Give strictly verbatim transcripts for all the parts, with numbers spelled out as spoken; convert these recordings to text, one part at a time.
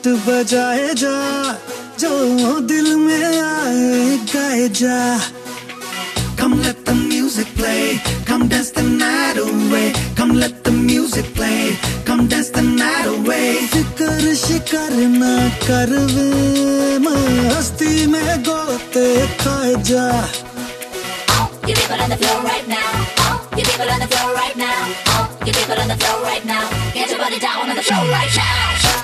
Beat बजाए जा, जो दिल में आए गाए जा। Come let the music play, come dance the night away. Come let the music play, come dance the night away. फिकर शिकर ना कर वे, मस्ती में गोते खाए जा। Oh, you people on the floor right now. Oh, you people on the floor right now. Oh, you people on the floor right now. Get your body down on the floor right now.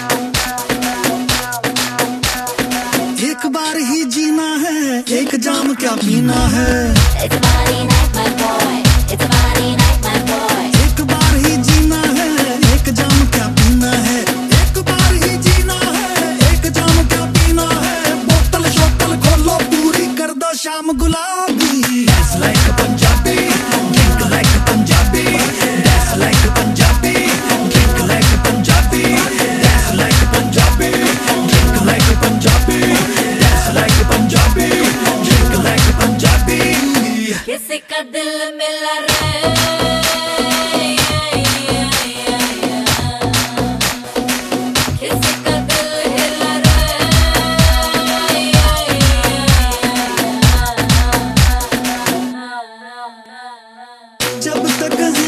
एक बार ही जीना है, एक जाम क्या पीना है। It's a party night, my boy. It's a party night, my boy. एक बार ही जीना है, एक जाम क्या पीना है। एक बार ही जीना है, एक जाम क्या पीना है। बोतल शोतल खोलो पूरी कर दो शाम गुलाबी। Dance like a Punjabi, drink like a Punjabi. Dance like a Punjabi, drink like a Punjabi. Dance like a Punjabi, drink like a Punjabi. Dance like a Punjabi, drink like a Punjabi. किसी का दिल मिला रे, किसी का दिल हिला रे। जब तक